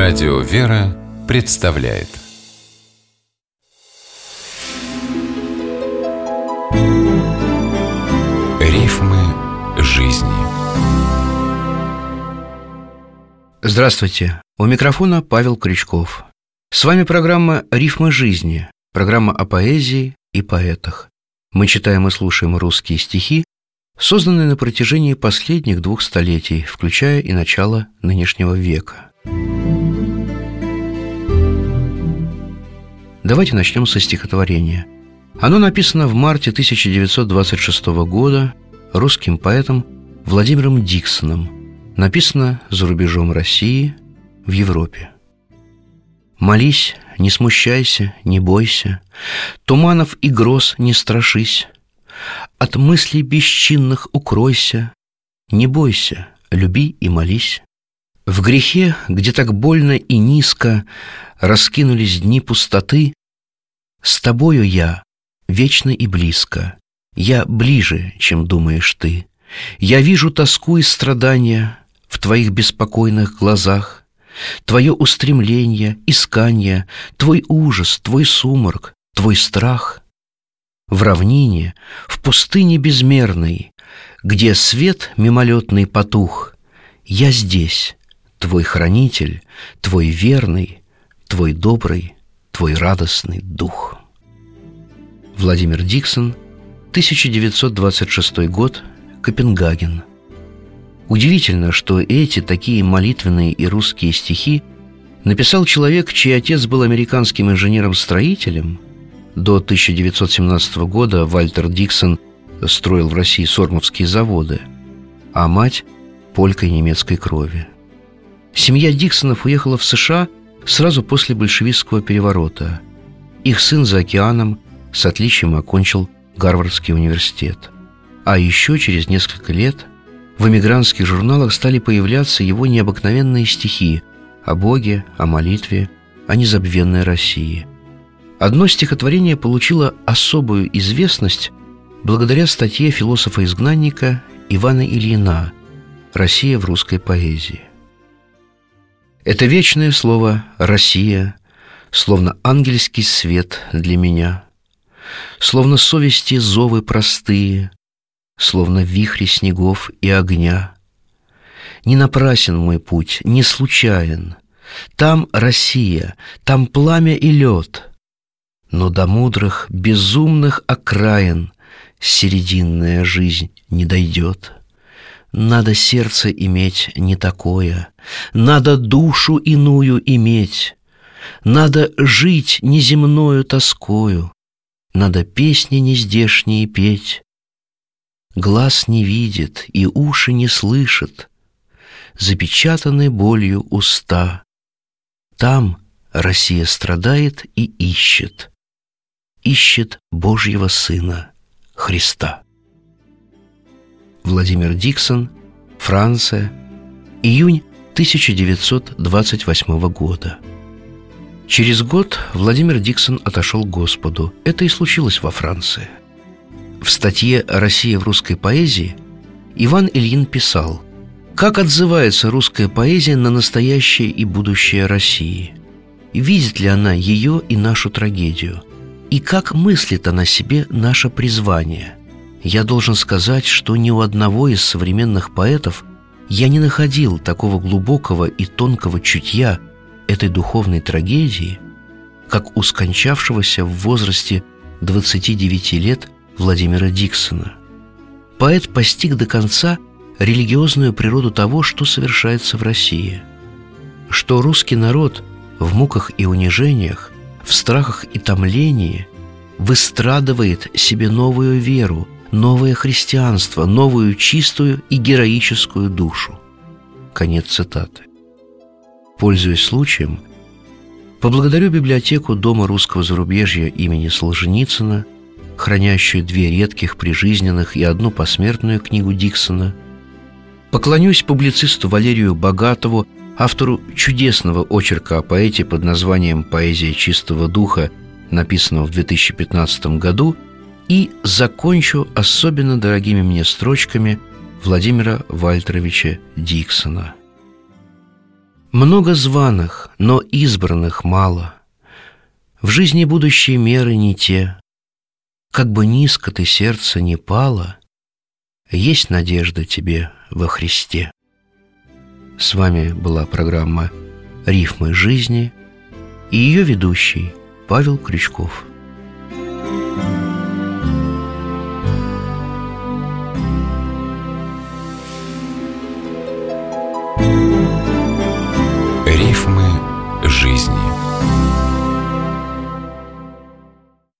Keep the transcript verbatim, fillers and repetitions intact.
Радио «Вера» представляет Рифмы жизни. Здравствуйте! У микрофона Павел Крючков. С вами программа «Рифмы жизни», программа о поэзии и поэтах. Мы читаем и слушаем русские стихи, созданные на протяжении последних двух столетий, включая и начало нынешнего века. Давайте начнем со стихотворения. Оно написано в марте тысяча девятьсот двадцать шестого года русским поэтом Владимиром Диксоном. Написано за рубежом России, в Европе. «Молись, не смущайся, не бойся, туманов и гроз не страшись, от мыслей бесчинных укройся, не бойся, люби и молись. В грехе, где так больно и низко раскинулись дни пустоты, с тобою я вечно и близко, я ближе, чем думаешь ты. Я вижу тоску и страдания в твоих беспокойных глазах, твое устремление, искание, твой ужас, твой сумрак, твой страх. В равнине, в пустыне безмерной, где свет мимолетный потух, я здесь, твой хранитель, твой верный, твой добрый, твой радостный дух». Владимир Диксон, тысяча девятьсот двадцать шестой год, Копенгаген. Удивительно, что эти такие молитвенные и русские стихи написал человек, чей отец был американским инженером-строителем. До тысяча девятьсот семнадцатого года Вальтер Диксон строил в России сормовские заводы, а мать – полькой немецкой крови. Семья Диксонов уехала в США сразу после большевистского переворота. Их сын за океаном с отличием окончил Гарвардский университет. А еще через несколько лет в эмигрантских журналах стали появляться его необыкновенные стихи о Боге, о молитве, о незабвенной России. Одно стихотворение получило особую известность благодаря статье философа-изгнанника Ивана Ильина «Россия в русской поэзии». Это вечное слово «Россия», словно ангельский свет для меня, словно совести зовы простые, словно вихри снегов и огня. Не напрасен мой путь, не случайен. Там Россия, там пламя и лед, но до мудрых, безумных окраин серединная жизнь не дойдет. Надо сердце иметь не такое, надо душу иную иметь, надо жить неземною тоскою, надо песни нездешние петь. Глаз не видит и уши не слышат, запечатаны болью уста. Там Россия страдает и ищет, ищет Божьего Сына, Христа. Владимир Диксон, Франция, июнь тысяча девятьсот двадцать восьмого года. Через год Владимир Диксон отошел к Господу. Это и случилось во Франции. В статье «Россия в русской поэзии» Иван Ильин писал: «Как отзывается русская поэзия на настоящее и будущее России? Видит ли она ее и нашу трагедию? И как мыслит она себе наше призвание? Я должен сказать, что ни у одного из современных поэтов я не находил такого глубокого и тонкого чутья этой духовной трагедии, как у скончавшегося в возрасте двадцати девяти лет Владимира Диксона. Поэт постиг до конца религиозную природу того, что совершается в России, что русский народ в муках и унижениях, в страхах и томлении выстрадывает себе новую веру, новое христианство, новую чистую и героическую душу». Конец цитаты. Пользуясь случаем, поблагодарю библиотеку Дома русского зарубежья имени Солженицына, хранящую две редких прижизненных и одну посмертную книгу Диксона. Поклонюсь публицисту Валерию Богатову, автору чудесного очерка о поэте под названием «Поэзия чистого духа», написанного в две тысячи пятнадцатом году, и закончу особенно дорогими мне строчками Владимира Вальтеровича Диксона. Много званых, но избранных мало. В жизни будущие меры не те. Как бы низко ты сердце не пало, есть надежда тебе во Христе. С вами была программа «Рифмы жизни» и ее ведущий Павел Крючков.